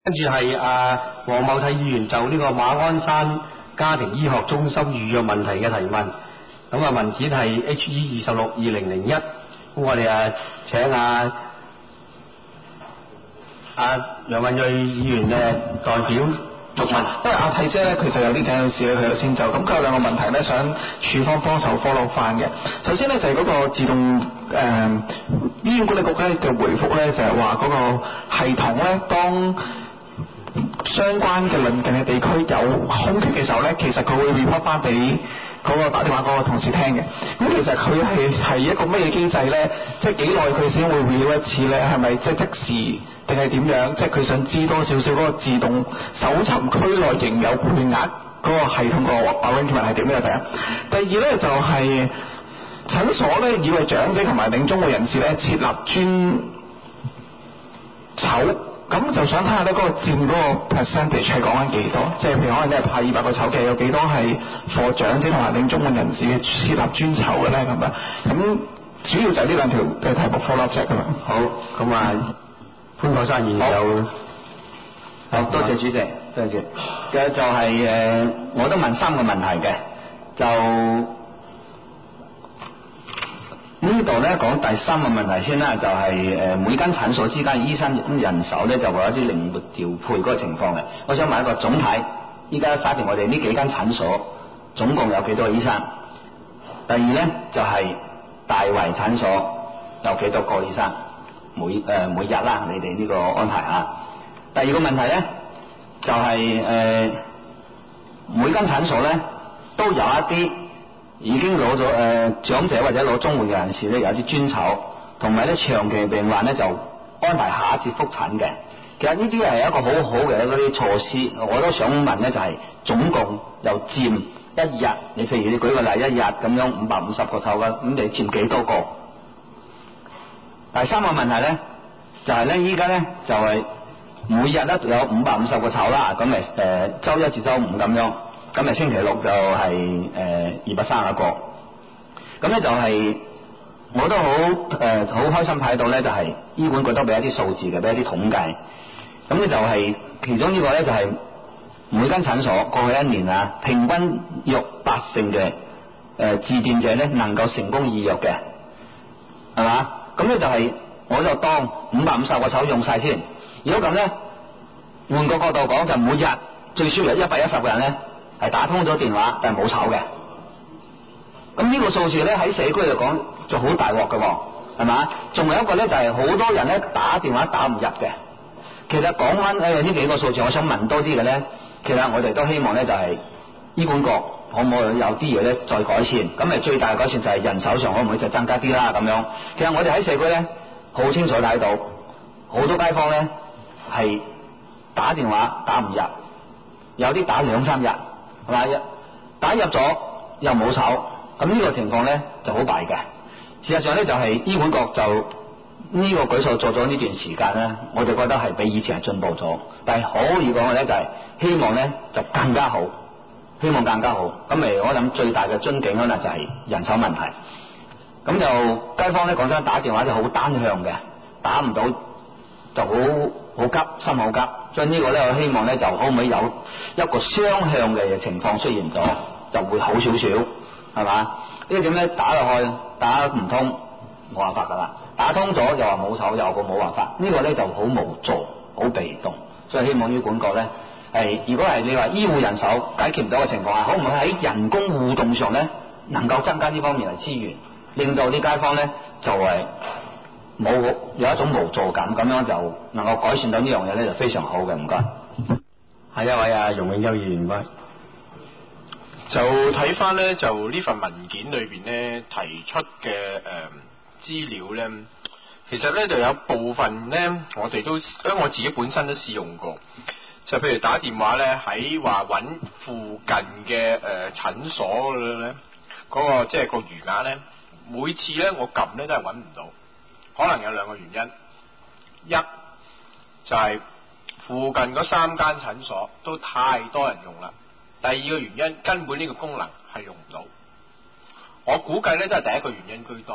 跟住係黃茂泰議員就呢個馬鞍山家庭醫學中心預約問題嘅提問。咁文件係 HE262001。咁我哋請楊敏睿議員代表讀問。 因為阿娣姐咧，其實有啲緊要事咧，佢有先走。咁佢有兩個問題咧，想署方幫手 follow 翻嘅。首先咧就係嗰個自動醫院管理局咧嘅回覆咧，就係話嗰個系統咧，當相關嘅鄰近嘅地區有空缺嘅時候咧，其實佢會 report 翻俾嗰個打電話嗰個同事聽嘅。咁其實佢係一個乜嘢機制咧？即係幾耐佢先會 report 一次咧？係咪即時定係點樣？即係佢想知多少少嗰個自動搜尋區內仍有配額嗰個系統個 arrangement 係點咧？第二咧就係診所咧，以為長者同埋領綜援人士咧設立專籌。咁就想睇下咧，嗰個佔嗰個 percentage 係講緊幾多？即係譬如可能你係派200個籌嘅，有幾多係 for 長者同埋領綜援人士嘅設立專籌嘅咧？咁啊，咁主要就係呢兩條嘅題目 follow up 啫咁樣。 好，咁潘國山議員有。 好，多謝主席，多謝。嘅就係我都問3個問題嘅，就呢度咧講第3個問題先啦，就係每間診所之間醫生人手咧就會有一啲靈活調配嗰個情況嘅。我想問一個總體，依家沙田我哋呢幾間診所總共有幾多個醫生？第二咧就係大圍診所有幾多個醫生？每日啦，你哋呢個安排啊。第二個問題咧就係每間診所咧都有一啲已經攞咗長者或者攞綜援嘅人士咧，有啲專籌，同埋咧長期病患咧就安排下一節復診嘅。其實呢啲係一個好好嘅嗰啲措施，我都想問咧就係總共又佔一日，你譬如你舉個例，一日咁樣550個籌嘅，咁你佔幾多個？第3個問題咧就係咧依家咧就係每日咧有550個籌啦，咁週1至週5咁樣。咁星期六就係231個，咁咧就係我都好開心睇到咧，就係醫管局都俾一啲數字嘅，俾一啲統計。咁咧就係其中呢個咧就係每間診所過去1年平均約80%嘅致電者咧能夠成功預約嘅，係嘛？咁咧就係我就當550個籌用晒先。如果咁咧，換個角度講，就每日最少有110個人咧係打通咗電話，但係冇籌嘅。咁呢個數字咧喺社區嚟講就好大鑊嘅喎，係嘛？仲有一個咧就係好多人咧打電話打唔入嘅。其實講翻呢幾個數字，我想問多啲嘅咧，其實我哋都希望咧就係醫管局可唔可以有啲嘢咧再改善？咁最大嘅改善就係人手上可唔可以就增加啲啦咁樣。其實我哋喺社區咧好清楚睇到，好多街坊咧係打電話打唔入，有啲打2-3日。係嘛？打入咗又冇手，咁呢個情況咧就好弊嘅。事實上咧就係醫管局就呢個舉措做咗呢段時間咧，我哋覺得係比以前係進步咗。但係可以講嘅咧就係希望咧就更加好，希望更加好。咁我諗最大嘅樽頸可能就係人手問題。咁就街坊咧講真打電話就好單向嘅，打唔到就好急，心好急。所以呢個咧，我希望咧就可唔可以有一個雙向嘅情況出現咗，就會好少少，係嘛？呢個點咧打落去打唔通，冇辦法噶啦；打通咗又話冇手，又個冇辦法。呢個咧就好無助，好被動。所以希望醫管局咧如果係你話醫護人手解決唔到嘅情況下，可唔可以喺人工互動上咧能夠增加呢方面嘅資源，令到啲街坊咧就係冇有一種無助感，咁樣就能夠改善到呢樣嘢咧，就非常好嘅。唔該。 係一位容永洲議員，唔該。 就睇翻咧，就呢份文件裏邊咧提出嘅資料咧，其實咧就有部分咧，我哋都因為我自己本身都試用過，就譬如打電話咧喺話揾附近嘅診所咧，嗰個即係個餘額咧，每次咧我撳咧都係揾唔到。可能有2個原因，一就係附近嗰3間診所都太多人用啦。第二個原因，根本呢個功能係用唔到。我估計咧都係第一個原因居多，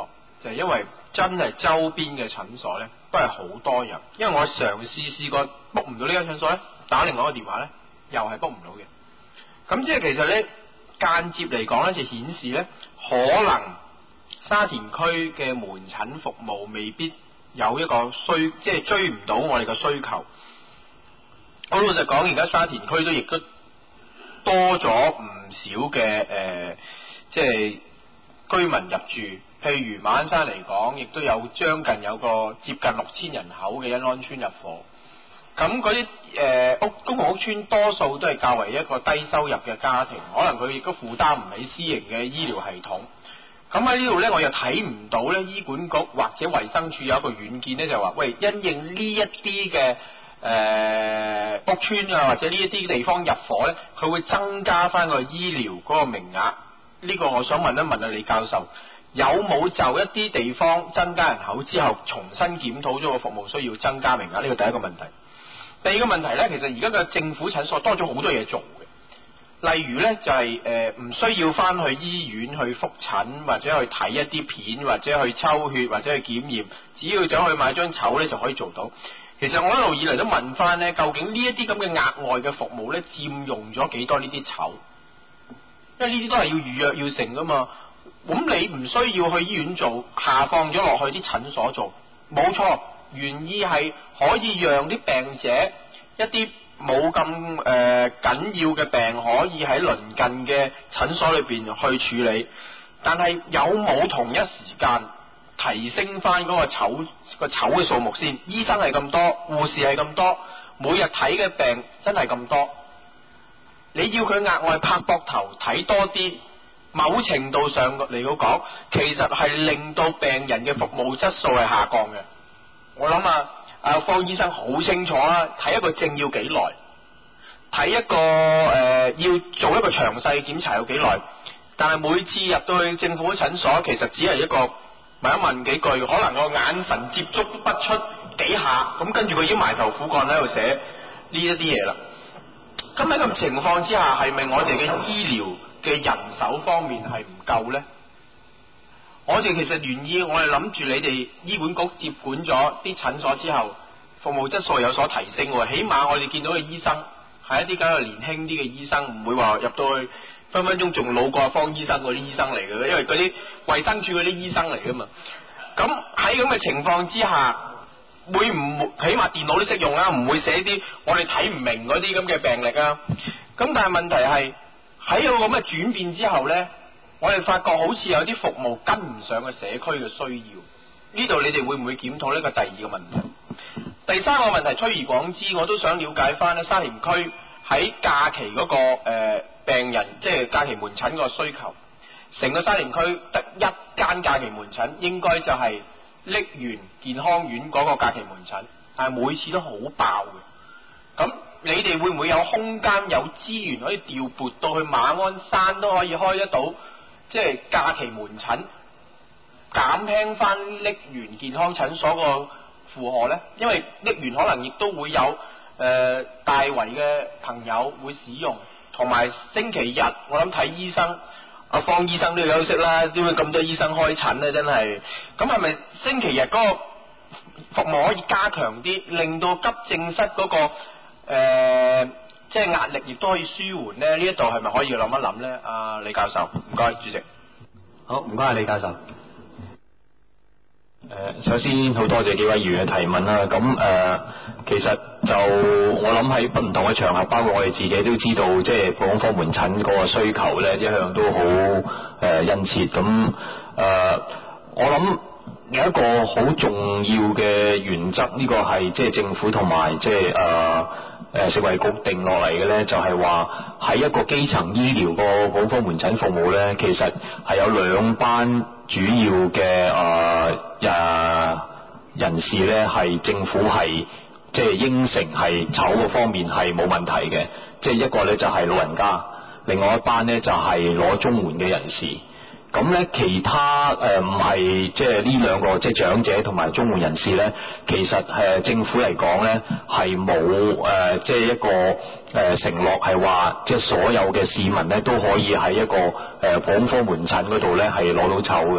就係因為真係周邊嘅診所咧都係好多人，因為我試過 book 唔到呢間診所咧，打另外一個電話咧又係 book 唔到嘅。咁即係其實咧間接嚟講咧就顯示咧可能沙田區嘅門診服務未必有一個即係追唔到我哋嘅需求。我老實講，而家沙田區都亦都多咗唔少嘅即係居民入住。譬如馬鞍山嚟講，亦都有將近有個接近6000人口嘅欣安邨入伙。咁嗰啲公共屋邨多數都係較為一個低收入嘅家庭，可能佢亦都負擔唔起私營嘅醫療系統。咁喺呢度呢，我又睇唔到呢醫管局或者衛生署有一個軟件呢，就話喂，因應呢一啲嘅屋邨啊，或者呢一啲地方入伙呢，佢會增加翻個醫療嗰個名額。呢個我想問一問啊，李教授，有冇就一啲地方增加人口之後，重新檢討咗個服務需要增加名額？呢個第一個問題。第二個問題呢，其實而家嘅政府診所多咗好多嘢做嘅，例如呢，就係唔需要翻去醫院去覆診，或者去睇一啲片，或者去抽血，或者去檢驗，只要走去買張籌呢就可以做到。其實我一路以嚟都問翻呢，究竟呢一啲咁嘅額外嘅服務呢，佔用咗幾多呢啲籌？因為呢啲都係要預約要成噶嘛。咁你唔需要去醫院做，下放咗落去啲診所做，冇錯，原意係可以讓啲病者一啲冇咁緊要嘅病，可以喺鄰近嘅診所裏邊去處理。但係有冇同一時間提升翻嗰個籌嘅數目先？醫生係咁多，護士係咁多，每日睇嘅病真係咁多，你要佢額外拍膊頭睇多啲，某程度上嚟到講，其實係令到病人嘅服務質素係下降嘅。我諗阿方醫生好清楚啦，睇一個症要幾耐，睇一個要做一個詳細檢查要幾耐，但係每次入到去政府診所，其實只係一個問一問幾句，可能個眼神接觸不出幾下，咁跟住佢已經埋頭苦幹喺度寫呢一啲嘢啦。咁喺咁情況之下，係咪我哋嘅醫療嘅人手方面係唔夠呢？我哋其實原意，我係諗住你哋醫管局接管咗啲診所之後，服務質素有所提升喎。起碼我哋見到嘅醫生係一啲較年輕啲嘅醫生，唔會話入到去分分鐘仲老過阿方醫生嗰啲醫生嚟嘅，因為嗰啲衛生署嗰啲醫生嚟噶嘛。咁喺咁嘅情況之下，會唔起碼電腦都識用啦，唔會寫啲我哋睇唔明嗰啲咁嘅病歷啊。咁但係問題係喺有咁嘅轉變之後呢，我哋發覺好似有啲服務跟唔上個社區嘅需要。呢度你哋會唔會檢討呢個第二個問題？第三個問題推而廣之，我都想了解翻呢沙田區喺假期嗰個病人，即係假期門診個需求。成個沙田區得一間假期門診，應該就係瀝源健康院嗰個假期門診，但係每次都好爆嘅。咁你哋會唔會有空間有資源可以調撥到去馬鞍山都可以開得到，即係假期門診，減輕翻瀝源健康診所個負荷呢？因為瀝源可能亦都會有大圍嘅朋友會使用，同埋星期日我諗睇醫生，阿方醫生都要休息啦，點會咁多醫生開診呢？真係，咁係咪星期日嗰個服務可以加強啲，令到急症室嗰個即係壓力亦都可以舒緩呢？呢一度係咪可以諗一諗呢？阿李教授，唔該，主席。 好，唔該，李教授。 首先好多謝幾位議員嘅提問啦。咁其實就我諗喺唔同嘅場合，包括我哋自己都知道，即係普通科門診嗰個需求咧，一向都好殷切。咁我諗有一個好重要嘅原則，呢個係即係政府同埋即係食衛局定落嚟嘅咧，就係話喺一個基層醫療個普通科門診服務咧，其實係有兩班主要嘅人士咧，係政府係即係應承係籌個方面係冇問題嘅，即係一個咧就係老人家，另外一班咧就係攞綜援嘅人士。咁咧其他唔係即係呢兩個即係長者同埋綜援人士咧，其實政府嚟講咧係冇即係一個承諾係話即係所有嘅市民咧都可以喺一個普通科門診嗰度咧係攞到籌嘅。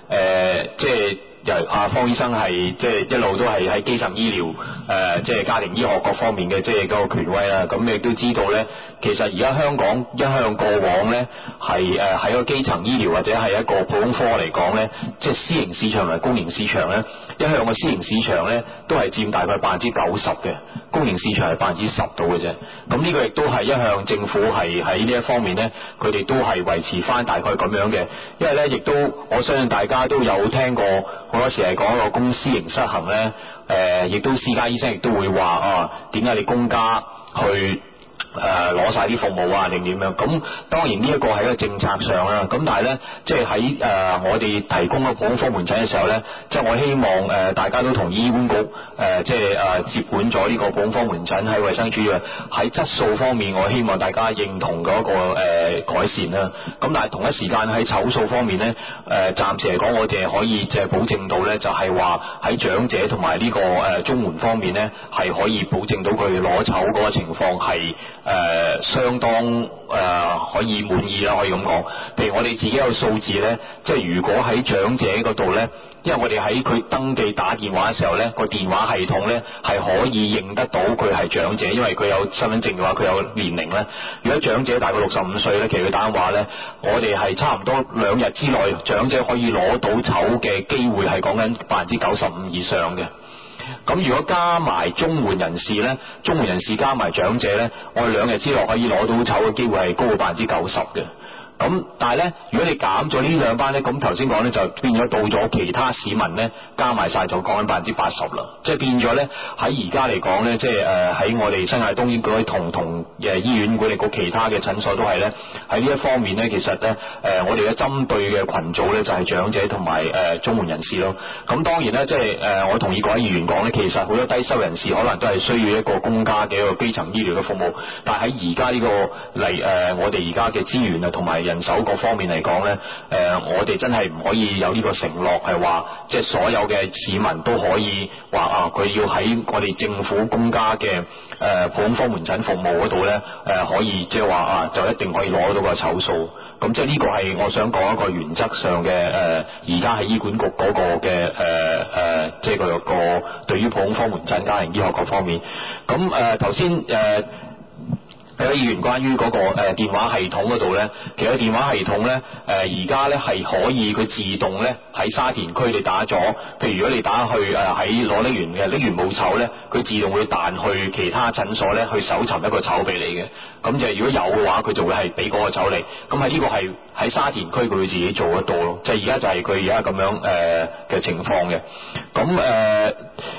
即係由方醫生係即係一路都係喺基層醫療即係家庭醫學各方面嘅即係嗰個權威啦。咁你亦都知道咧，其實而家香港一向過往咧係喺個基層醫療或者係一個普通科嚟講咧，即係私營市場同埋公營市場咧，一向個私營市場咧都係佔大概90%嘅，公營市場係10%到嘅啫。咁呢個亦都係一向政府係喺呢一方面咧，佢哋都係維持翻大概咁樣嘅。因為咧，亦都我相信大家都有聽過好多時係講一個公私營失衡咧，亦都私家醫生亦都會話點解你公家去攞晒啲服務啊定點樣？咁當然呢一個係一個政策上啦。咁但係咧，即係喺我哋提供個普通科門診嘅時候咧，即係我希望大家都同醫管局即係接管咗呢個普通科門診喺衛生署嘅喺質素方面，我希望大家認同嗰個改善啦。咁但係同一時間喺籌數方面咧，暫時嚟講我哋可以即係保證到咧，就係話喺長者同埋呢個綜援方面咧，係可以保證到佢攞籌嗰個情況係相當可以滿意啦，可以咁講。譬如我哋自己有數字咧，即係如果喺長者嗰度咧，因為我哋喺佢登記打電話嘅時候咧，個電話系統咧係可以認得到佢係長者，因為佢有身份證嘅話，佢有年齡咧。如果長者大概65歲咧，其實佢打電話咧，我哋係差唔多2日之內，長者可以攞到籌嘅機會係講緊95%以上嘅。咁如果加埋綜援人士咧，綜援人士加埋長者咧，我哋2日之內可以攞到籌嘅機會係高過90%嘅。咁但係咧，如果你減咗呢兩班咧，咁頭先講咧就變咗到咗其他市民咧，加埋晒就講緊80%啦。即係變咗咧，喺而家嚟講咧，即係喺我哋新界東醫嗰啲同醫院管理局其他嘅診所都係咧，喺呢一方面咧，其實咧我哋嘅針對嘅群組咧就係長者同埋綜援人士咯。咁當然咧，即係我同意各位議員講咧，其實好多低收入人士可能都係需要一個公家嘅一個基層醫療嘅服務，但係喺而家呢個我哋而家嘅資源啊同埋人手各方面嚟講咧，我哋真係唔可以有呢個承諾係話，即係所有嘅市民都可以話佢要喺我哋政府公家嘅普通科門診服務嗰度咧，可以即係話就一定可以攞到個籌數。咁即係呢個係我想講一個原則上嘅而家喺醫管局嗰個嘅即係個對於普通科門診家庭醫學各方面。咁頭先有議員關於嗰個電話系統嗰度咧，其實電話系統咧而家咧係可以佢自動咧喺沙田區你打咗，譬如如果你打去喺攞拎完冇籌咧，佢自動會彈去其他診所咧去搜尋一個籌俾你嘅。咁就係如果有嘅話，佢就會係俾嗰個籌你。咁喺呢個係喺沙田區佢會自己做得到咯。即係而家就係佢而家咁樣嘅情況嘅。咁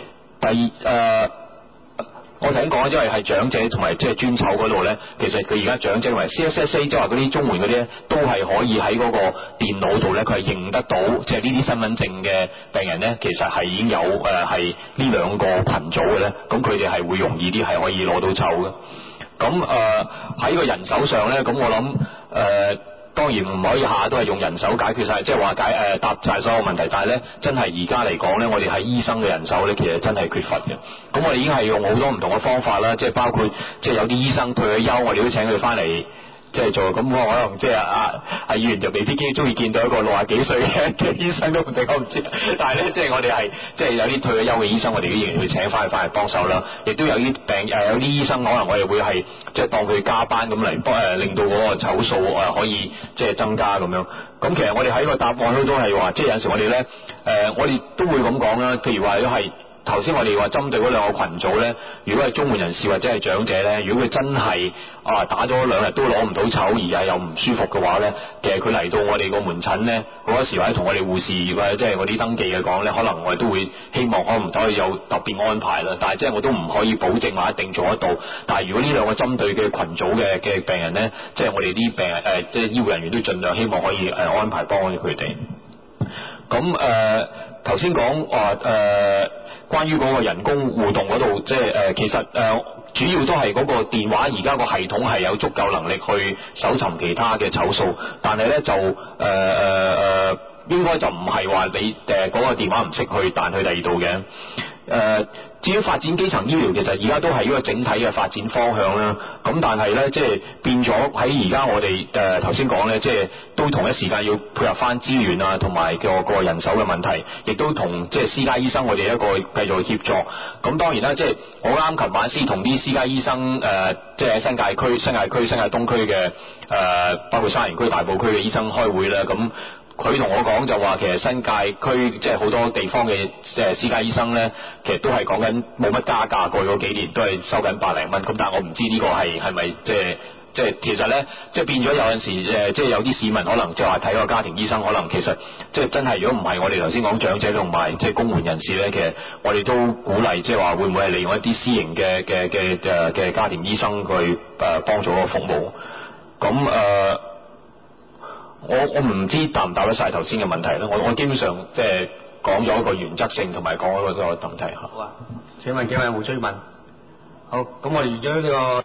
我頭先講咗係長者同埋即係專籌嗰度咧，其實佢而家長者同埋 CSSA 即係話嗰啲綜援嗰啲咧，都係可以喺嗰個電腦度咧，佢係認得到即係呢啲身份證嘅病人咧，其實係已經有係呢兩個群組嘅咧，咁佢哋係會容易啲係可以攞到籌嘅。咁喺個人手上咧，咁我諗當然唔可以下都係用人手解決晒，即係話答晒所有問題。但係咧，真係而家嚟講咧，我哋喺醫生嘅人手咧，其實真係缺乏嘅。咁我哋已經係用好多唔同嘅方法啦，即係包括即係有啲醫生退咗休，我哋都請佢翻嚟即係做。咁我可能即係議員就未必中意見到一個60幾歲嘅醫生都唔定，我唔知。但係咧，即係我哋係即係有啲退咗休嘅醫生，我哋都仍然會請翻嚟幫手啦。亦都有啲有啲醫生可能我哋會係即係當佢加班咁嚟令到嗰個籌數可以即係增加咁樣。咁其實我哋喺個答案都係話，即係有陣時我哋咧我哋都會咁講啦。譬如話都係頭先我哋話針對嗰兩個群組咧，如果係綜援人士或者係長者咧，如果佢真係打咗2日都攞唔到籌，而係又唔舒服嘅話咧，其實佢嚟到我哋個門診咧，好多時或者同我哋護士或者即係我啲登記嘅講咧，可能我哋都會希望可以有特別安排啦。但係即係我都唔可以保證話一定做得到。但係如果呢兩個針對嘅群組嘅病人咧，即係我哋啲病人即係醫護人員都盡量希望可以安排幫佢哋。咁頭先講話關於嗰個人工互動嗰度，即係其實主要都係嗰個電話而家個系統係有足夠能力去搜尋其他嘅籌數，但係咧就應該就唔係話你嗰個電話唔識去彈去第二度嘅。至於發展基層醫療，其實而家都係一個整體嘅發展方向啦。咁但係咧，即係變咗喺而家我哋頭先講咧，即係都同一時間要配合翻資源啊，同埋個人手嘅問題，亦都同即係私家醫生我哋一個繼續協作。咁當然啦，即係我啱琴晚先同啲私家醫生即係喺新界區、新界東區嘅包括沙田區、大埔區嘅醫生開會啦。咁佢同我講就話，其實新界區即係好多地方嘅私家醫生咧，其實都係講緊冇乜加價，過去嗰幾年都係收緊百零蚊。咁但係我唔知呢個係咪即係其實咧，即係變咗有陣時即係有啲市民可能就話睇個家庭醫生，可能其實即係真係如果唔係我哋頭先講長者同埋即係公援人士咧，其實我哋都鼓勵即係話會唔會係利用一啲私營嘅家庭醫生去幫助個服務。咁我唔知答唔答得晒頭先嘅問題咧，我基本上即係講咗一個原則性同埋講咗一個問題。 好啊，請問幾位有冇追問？好，咁我哋預咗呢個。